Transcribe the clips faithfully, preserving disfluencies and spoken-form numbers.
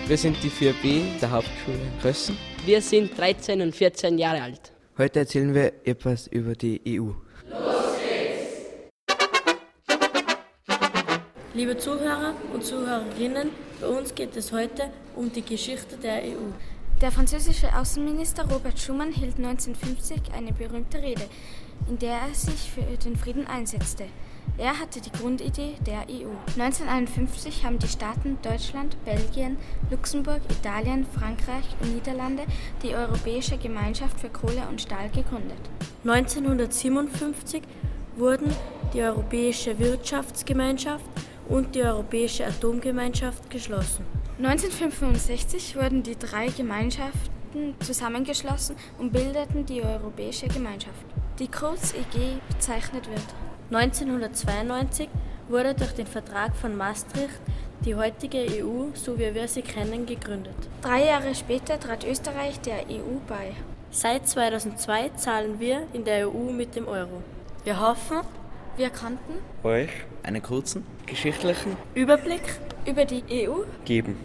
Wir sind die vier B der Hauptschule Rössen. Wir sind dreizehn und vierzehn Jahre alt. Heute erzählen wir etwas über die E U. Los geht's! Liebe Zuhörer und Zuhörerinnen, bei uns geht es heute um die Geschichte der E U. Der französische Außenminister Robert Schuman hielt neunzehnhundertfünfzig eine berühmte Rede, in der er sich für den Frieden einsetzte. Er hatte die Grundidee der E U. neunzehnhunderteinundfünfzig haben die Staaten Deutschland, Belgien, Luxemburg, Italien, Frankreich und Niederlande die Europäische Gemeinschaft für Kohle und Stahl gegründet. neunzehnhundertsiebenundfünfzig wurden die Europäische Wirtschaftsgemeinschaft und die Europäische Atomgemeinschaft geschlossen. neunzehnhundertfünfundsechzig wurden die drei Gemeinschaften zusammengeschlossen und bildeten die Europäische Gemeinschaft, die kurz E G bezeichnet wird. neunzehnhundertzweiundneunzig wurde durch den Vertrag von Maastricht die heutige E U, so wie wir sie kennen, gegründet. Drei Jahre später trat Österreich der E U bei. Seit zweitausendzwei zahlen wir in der E U mit dem Euro. Wir hoffen, wir konnten euch einen kurzen geschichtlichen Überblick über die E U geben.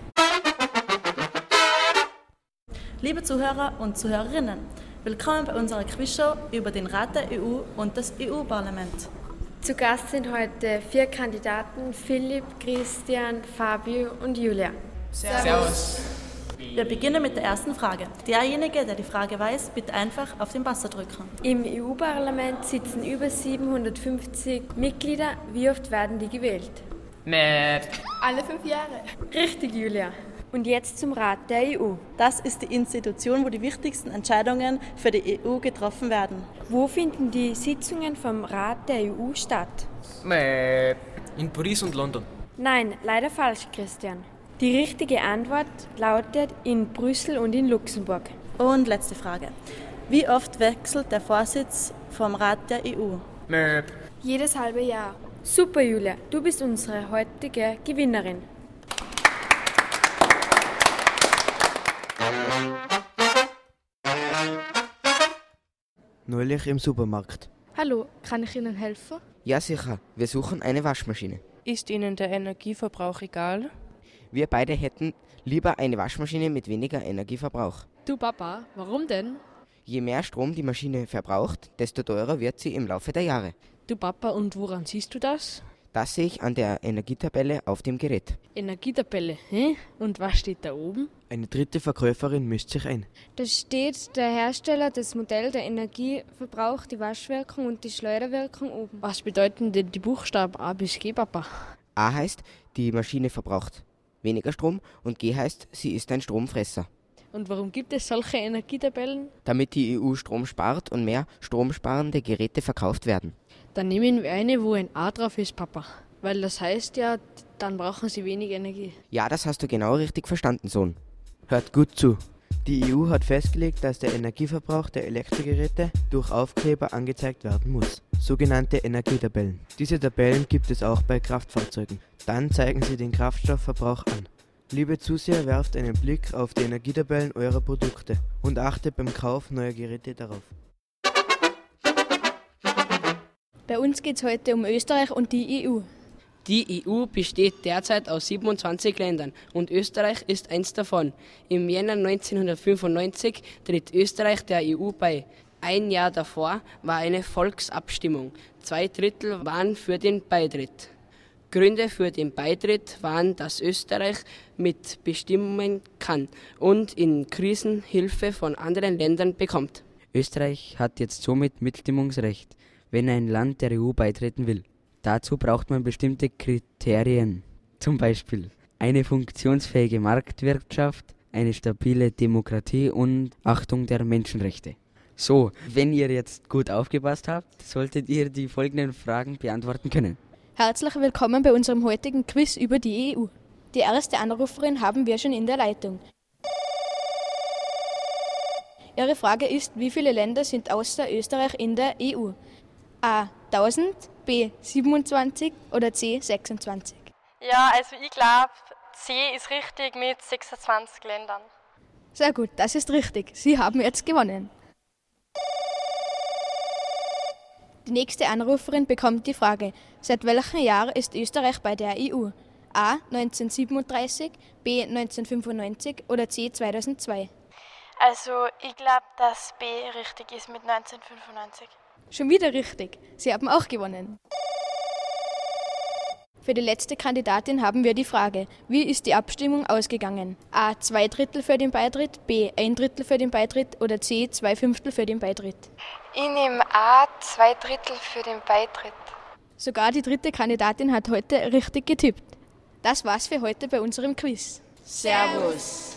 Liebe Zuhörer und Zuhörerinnen, willkommen bei unserer Quizshow über den Rat der E U und das E U-Parlament. Zu Gast sind heute vier Kandidaten: Philipp, Christian, Fabio und Julia. Servus. Wir beginnen mit der ersten Frage. Derjenige, der die Frage weiß, bitte einfach auf den Buzzer drücken. Im E U-Parlament sitzen über siebenhundertfünfzig Mitglieder. Wie oft werden die gewählt? Mäh. Alle fünf Jahre. Richtig, Julia. Und jetzt zum Rat der E U. Das ist die Institution, wo die wichtigsten Entscheidungen für die E U getroffen werden. Wo finden die Sitzungen vom Rat der E U statt? Mäh. In Paris und London. Nein, leider falsch, Christian. Die richtige Antwort lautet in Brüssel und in Luxemburg. Und letzte Frage. Wie oft wechselt der Vorsitz vom Rat der E U? Mäh. Jedes halbe Jahr. Super, Julia. Du bist unsere heutige Gewinnerin. Neulich im Supermarkt. Hallo, kann ich Ihnen helfen? Ja, sicher. Wir suchen eine Waschmaschine. Ist Ihnen der Energieverbrauch egal? Wir beide hätten lieber eine Waschmaschine mit weniger Energieverbrauch. Du Papa, warum denn? Je mehr Strom die Maschine verbraucht, desto teurer wird sie im Laufe der Jahre. Du Papa, und woran siehst du das? Das sehe ich an der Energietabelle auf dem Gerät. Energietabelle, hä? Und was steht da oben? Eine dritte Verkäuferin mischt sich ein. Da steht der Hersteller, das Modell, der Energieverbrauch, die Waschwirkung und die Schleuderwirkung oben. Was bedeuten denn die Buchstaben A bis G, Papa? A heißt, die Maschine verbraucht weniger Strom und G heißt, sie ist ein Stromfresser. Und warum gibt es solche Energietabellen? Damit die E U Strom spart und mehr stromsparende Geräte verkauft werden. Dann nehmen wir eine, wo ein A drauf ist, Papa. Weil das heißt ja, dann brauchen sie wenig Energie. Ja, das hast du genau richtig verstanden, Sohn. Hört gut zu. Die E U hat festgelegt, dass der Energieverbrauch der Elektrogeräte durch Aufkleber angezeigt werden muss. Sogenannte Energietabellen. Diese Tabellen gibt es auch bei Kraftfahrzeugen. Dann zeigen sie den Kraftstoffverbrauch an. Liebe Zuseher, werft einen Blick auf die Energietabellen eurer Produkte und achtet beim Kauf neuer Geräte darauf. Bei uns geht es heute um Österreich und die E U. Die E U besteht derzeit aus siebenundzwanzig Ländern und Österreich ist eins davon. Im Jänner neunzehnhundertfünfundneunzig tritt Österreich der E U bei. Ein Jahr davor war eine Volksabstimmung. Zwei Drittel waren für den Beitritt. Gründe für den Beitritt waren, dass Österreich mitbestimmen kann und in Krisen Hilfe von anderen Ländern bekommt. Österreich hat jetzt somit Mitbestimmungsrecht, wenn ein Land der E U beitreten will. Dazu braucht man bestimmte Kriterien, zum Beispiel eine funktionsfähige Marktwirtschaft, eine stabile Demokratie und Achtung der Menschenrechte. So, wenn ihr jetzt gut aufgepasst habt, solltet ihr die folgenden Fragen beantworten können. Herzlich willkommen bei unserem heutigen Quiz über die E U. Die erste Anruferin haben wir schon in der Leitung. Ihre Frage ist, wie viele Länder sind außer Österreich in der E U? A. tausend, B. siebenundzwanzig oder C. sechsundzwanzig? Ja, also ich glaube, C ist richtig mit sechsundzwanzig Ländern. Sehr gut, das ist richtig. Sie haben jetzt gewonnen. Die nächste Anruferin bekommt die Frage, seit welchem Jahr ist Österreich bei der E U? A. neunzehnhundertsiebenunddreißig, B. neunzehnhundertfünfundneunzig oder C. zweitausendzwei? Also, ich glaube, dass B richtig ist mit neunzehnhundertfünfundneunzig. Schon wieder richtig. Sie haben auch gewonnen. Für die letzte Kandidatin haben wir die Frage, wie ist die Abstimmung ausgegangen? A. Zwei Drittel für den Beitritt, B. Ein Drittel für den Beitritt oder C. Zwei Fünftel für den Beitritt? Ich nehme A, zwei Drittel für den Beitritt. Sogar die dritte Kandidatin hat heute richtig getippt. Das war's für heute bei unserem Quiz. Servus!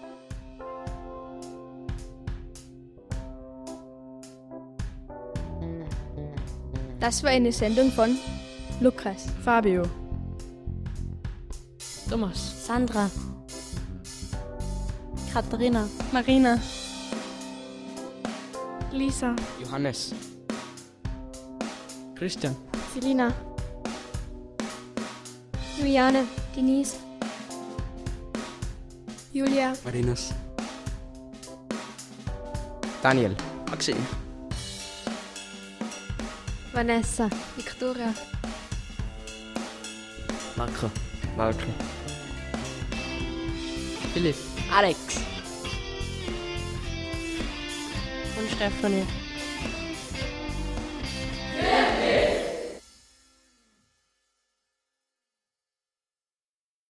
Das war eine Sendung von Lukas, Fabio, Thomas, Sandra, Katharina, Marina, Lisa, Johannes, Christian, Selina, Juliane, Denise, Julia, Marinus, Daniel, Maxim, Vanessa, Victoria, Marco, Marco, Philipp, Alex und Stefanie.